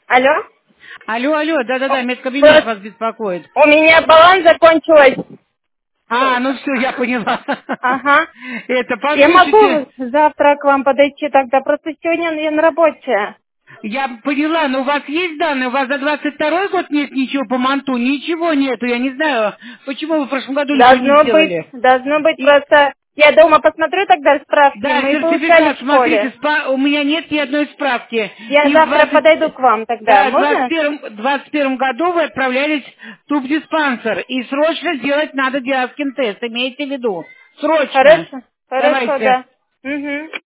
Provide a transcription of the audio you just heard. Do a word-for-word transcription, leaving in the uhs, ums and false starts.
Алло? Алло, алло, да-да-да, медкабинет Вот вас беспокоит. у меня баланс закончилась. А, ну все, я поняла. Ага. Это, Я послушайте, могу завтра к вам подойти тогда, просто сегодня я на работе. я поняла, но у вас есть данные, у вас за двадцать второй год нет ничего по манту, ничего нету, я не знаю, почему вы в прошлом году ничего не Должно быть, сделали. должно быть И, просто... Я дома посмотрю тогда справки, да, мы получали сертификат, в смотрите, школе. спа- у меня нет ни одной справки. Я И в завтра двадцать, подойду к вам тогда, да, в двадцать можно? первом, двадцать первом году вы отправлялись в тубдиспансер, и срочно сделать надо диаскин тест, имейте в виду. Срочно. Хорошо, хорошо, Давайте. да. Угу.